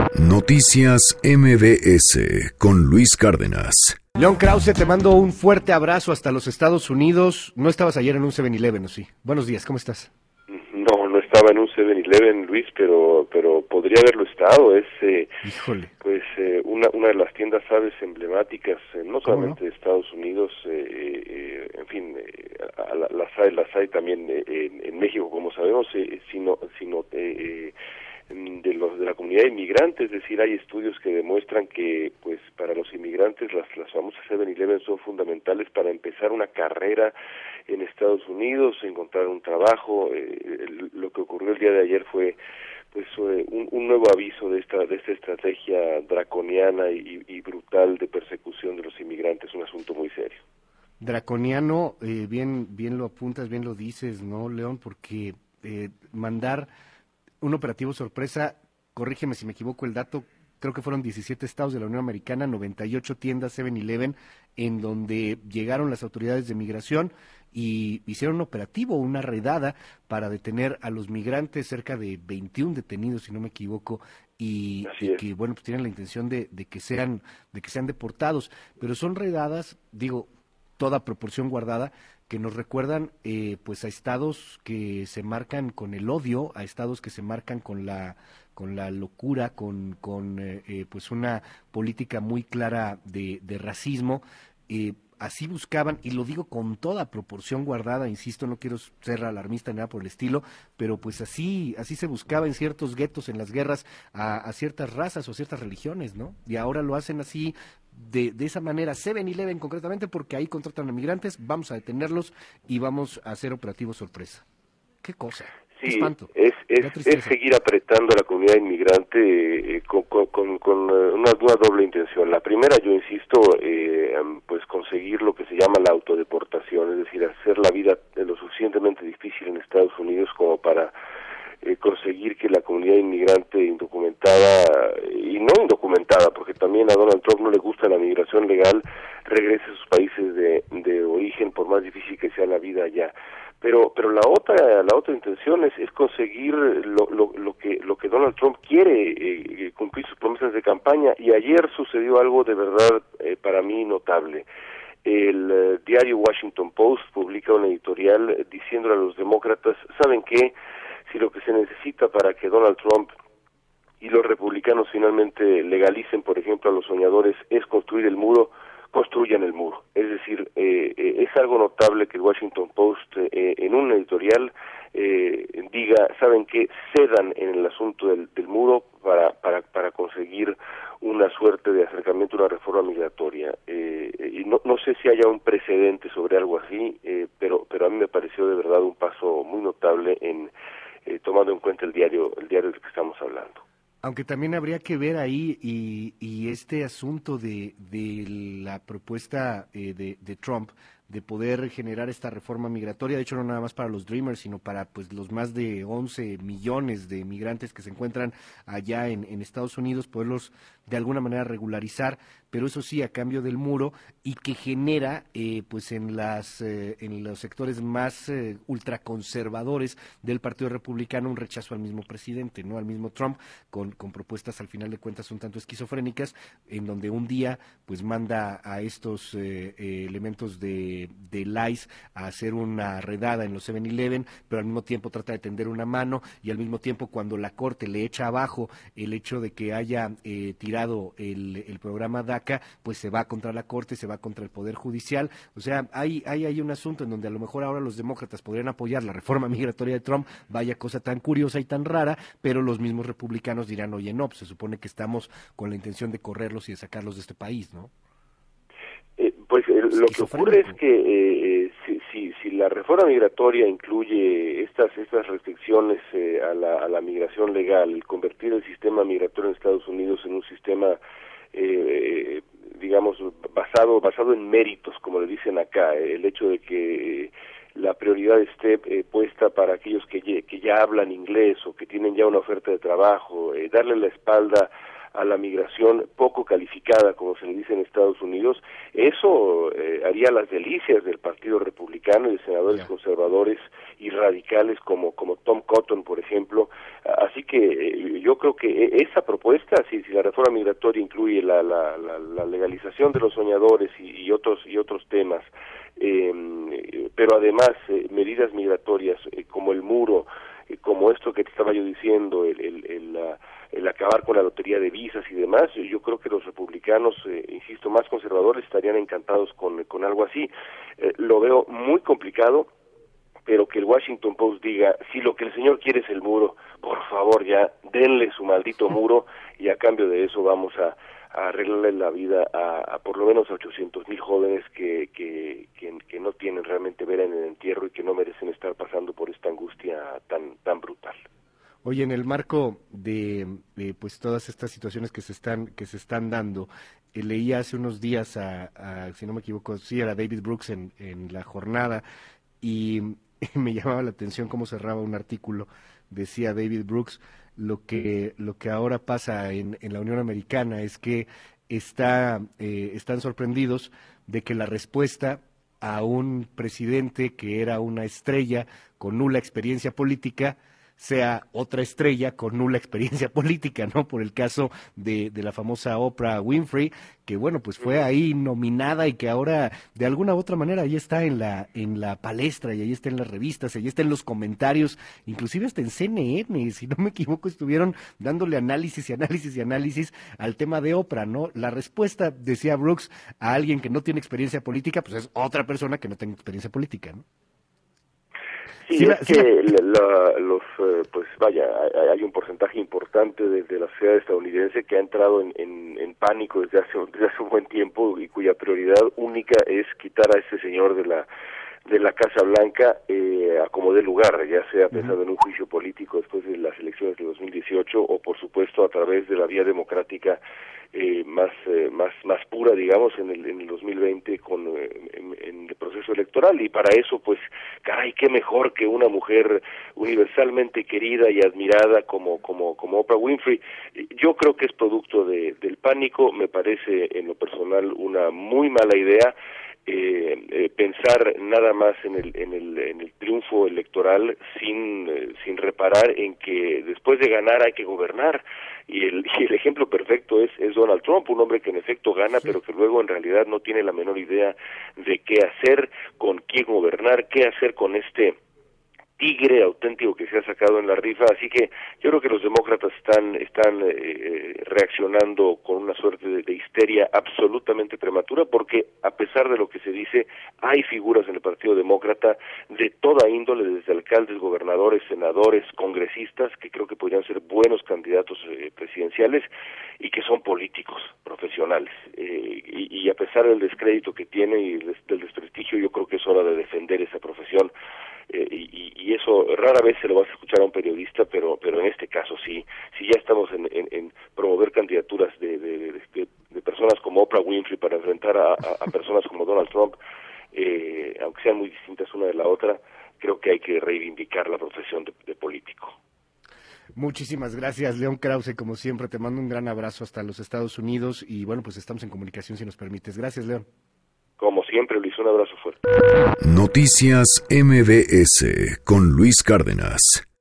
Noticias MBS con Luis Cárdenas. León Krause, te mando un fuerte abrazo hasta los Estados Unidos. No estabas ayer en un 7-Eleven, ¿o sí? Buenos días, ¿cómo estás? No estaba en un 7-Eleven, Luis, pero podría haberlo estado. Es Híjole. Pues una de las tiendas aves emblemáticas, no solamente de Estados Unidos, en fin, las hay también en México, como sabemos, sino de la comunidad inmigrante. Es decir, hay estudios que demuestran que pues para los inmigrantes las famosas 7-Eleven son fundamentales para empezar una carrera en Estados Unidos, encontrar un trabajo. Lo que ocurrió el día de ayer fue pues un nuevo aviso de esta estrategia draconiana y brutal de persecución de los inmigrantes, un asunto muy serio. Draconiano, bien lo apuntas, bien lo dices, ¿no, León? Porque mandar un operativo sorpresa, corrígeme si me equivoco el dato, creo que fueron 17 estados de la Unión Americana, 98 tiendas 7-Eleven, en donde llegaron las autoridades de migración y hicieron un operativo, una redada para detener a los migrantes, cerca de 21 detenidos, si no me equivoco, y que, bueno, pues tienen la intención de que sean deportados, pero son redadas, digo, toda proporción guardada, que nos recuerdan pues a estados que se marcan con el odio, a estados que se marcan con la locura, con pues una política muy clara de racismo. Así buscaban, y lo digo con toda proporción guardada, insisto, no quiero ser alarmista ni nada por el estilo, pero pues así se buscaba en ciertos guetos, en las guerras, a ciertas razas o ciertas religiones, ¿no? Y ahora lo hacen así, de esa manera, 7-Eleven concretamente, porque ahí contratan a migrantes, vamos a detenerlos y vamos a hacer operativos sorpresa. ¿Qué cosa? Sí, espanto. es seguir apretando a la comunidad inmigrante con una doble intención. La primera, yo insisto, pues conseguir lo que se llama la autodeportación, es decir, hacer la vida lo suficientemente difícil en Estados Unidos como para conseguir que la comunidad inmigrante indocumentada y no indocumentada, porque también a Donald Trump no le gusta la migración legal, regrese a sus países de origen, por más difícil que sea la vida allá. Pero la otra intención es conseguir lo que Donald Trump quiere, cumplir sus promesas de campaña, y ayer sucedió algo de verdad para mí notable. El diario Washington Post publica una editorial diciéndole a los demócratas, ¿saben qué? Si lo que se necesita para que Donald Trump y los republicanos finalmente legalicen, por ejemplo, a los soñadores, es construir el muro, construyan el muro. Es decir, es algo notable que el Washington Post en un editorial diga, ¿saben qué? Cedan en el asunto del muro para conseguir una suerte de acercamiento a una reforma migratoria. Y no sé si haya un precedente sobre algo así, pero a mí me pareció de verdad un paso muy notable tomando en cuenta el diario del que estamos hablando. Aunque también habría que ver ahí y este asunto de la propuesta de Trump de poder generar esta reforma migratoria, de hecho no nada más para los Dreamers, sino para pues los más de 11 millones de migrantes que se encuentran allá en Estados Unidos, poderlos de alguna manera regularizar, pero eso sí a cambio del muro, y que genera pues en los sectores más ultraconservadores del Partido Republicano un rechazo al mismo presidente, no al mismo Trump, con propuestas al final de cuentas un tanto esquizofrénicas, en donde un día pues manda a estos elementos de ICE a hacer una redada en los 7-Eleven, pero al mismo tiempo trata de tender una mano, y al mismo tiempo cuando la Corte le echa abajo el hecho de que haya tirado el programa DACA, pues se va contra la Corte, se va contra el Poder Judicial. O sea, hay un asunto en donde a lo mejor ahora los demócratas podrían apoyar la reforma migratoria de Trump, vaya cosa tan curiosa y tan rara, pero los mismos republicanos dirán, oye, no, pues se supone que estamos con la intención de correrlos y de sacarlos de este país, ¿no? Lo que ocurre es que si la reforma migratoria incluye estas restricciones a la migración legal, el convertir el sistema migratorio en Estados Unidos en un sistema digamos basado en méritos, como le dicen acá, el hecho de que la prioridad esté puesta para aquellos que ya hablan inglés o que tienen ya una oferta de trabajo, darle la espalda a la migración poco calificada, como se le dice en Estados Unidos, eso haría las delicias del Partido Republicano y de senadores conservadores y radicales como Tom Cotton, por ejemplo. Así que yo creo que esa propuesta, si la reforma migratoria incluye la legalización de los soñadores y otros temas, pero además medidas migratorias como el muro, como esto que te estaba yo diciendo, el acabar con la lotería de visas y demás, yo creo que los republicanos, insisto, más conservadores estarían encantados con algo así. Lo veo muy complicado, pero que el Washington Post diga, si lo que el señor quiere es el muro, por favor ya, denle su maldito muro y a cambio de eso vamos a arreglarle la vida a por lo menos a 800,000 jóvenes que no tienen realmente vera en el entierro y que no merecen estar pasando por esta angustia tan brutal. Oye, en el marco de pues todas estas situaciones que se están dando, leía hace unos días si no me equivoco, sí, a David Brooks en La Jornada, y me llamaba la atención cómo cerraba un artículo. Decía David Brooks, lo que ahora pasa en la Unión Americana es que están sorprendidos de que la respuesta a un presidente que era una estrella con nula experiencia política sea otra estrella con nula experiencia política, ¿no? Por el caso de la famosa Oprah Winfrey, que bueno, pues fue ahí nominada y que ahora de alguna u otra manera ahí está en la palestra y ahí está en las revistas, ahí está en los comentarios, inclusive hasta en CNN, si no me equivoco, estuvieron dándole análisis al tema de Oprah, ¿no? La respuesta, decía Brooks, a alguien que no tiene experiencia política, pues es otra persona que no tenga experiencia política, ¿no? Sí, pues vaya, hay un porcentaje importante de la sociedad estadounidense que ha entrado en pánico desde hace un buen tiempo y cuya prioridad única es quitar a este señor de la Casa Blanca a como dé lugar, ya sea pensando en un juicio político después de las elecciones de 2018 o por supuesto a través de la vía democrática más pura, digamos, en el 2020 en el proceso electoral. Y para eso, pues, caray, qué mejor que una mujer universalmente querida y admirada como Oprah Winfrey. Yo creo que es producto del pánico, me parece en lo personal una muy mala idea. Pensar nada más en el triunfo electoral sin reparar en que después de ganar hay que gobernar, y el ejemplo perfecto es Donald Trump, un hombre que en efecto gana, pero que luego en realidad no tiene la menor idea de qué hacer, con quién gobernar, qué hacer con este tigre auténtico que se ha sacado en la rifa. Así que yo creo que los demócratas están reaccionando con una suerte de histeria absolutamente prematura, porque a pesar de lo que se dice, hay figuras en el Partido Demócrata de toda índole, desde alcaldes, gobernadores, senadores, congresistas, que creo que podrían ser buenos candidatos presidenciales y que son políticos profesionales. Y a pesar del descrédito que tiene y del desprestigio, yo creo que es hora de defender esa profesión. Y eso rara vez se lo vas a escuchar a un periodista, pero en este caso sí ya estamos en promover candidaturas de personas como Oprah Winfrey para enfrentar a personas como Donald Trump, aunque sean muy distintas una de la otra, creo que hay que reivindicar la profesión de político. Muchísimas gracias, León Krause, como siempre, te mando un gran abrazo hasta los Estados Unidos y bueno, pues estamos en comunicación si nos permites. Gracias, León. Como siempre, Luis, un abrazo fuerte. Noticias MBS con Luis Cárdenas.